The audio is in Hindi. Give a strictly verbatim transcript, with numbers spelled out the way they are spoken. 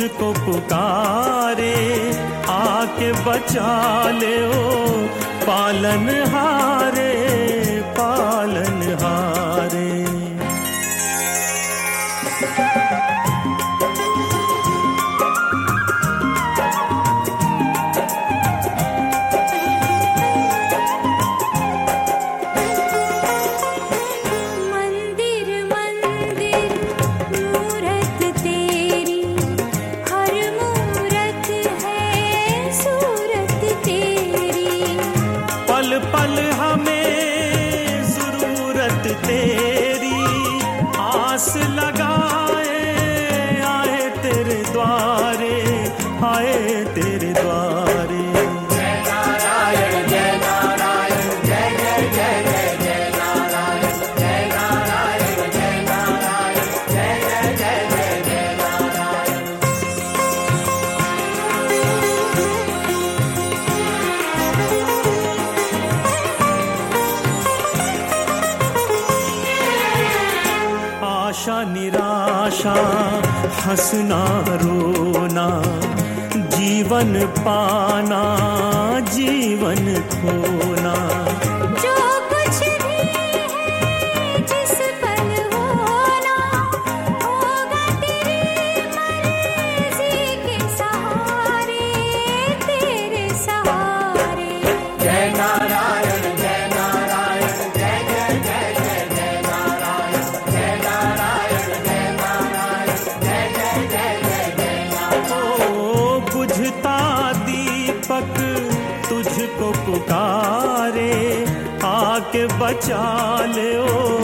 तुझको पुकारे, आके बचा ले ओ पालन हारे, पालन हारे। पल पल हमें जरूरत तेरी, आस लगाए आए तेरे द्वारे, आए तेरे द्वारे। जय नारायण जय नारायण जय जय जय जय जय नारायण, जय नारायण जय नारायण जय जय जय जय जय नारायण। आशा निराशा हंसना रोना, जीवन पाना जीवन खोना। जो कुछ भी है जिस पल होना, होगा तेरी मर्जी के सहारे, तेरे सहारे। जय नारायण जय नारायण जय जय जय जय जय नारायण, जय नारायण जय नारायण जय जय जय जय जय नारायण। ओ बुझता दीपक तुझको पुकारे, आके बचा ले ओ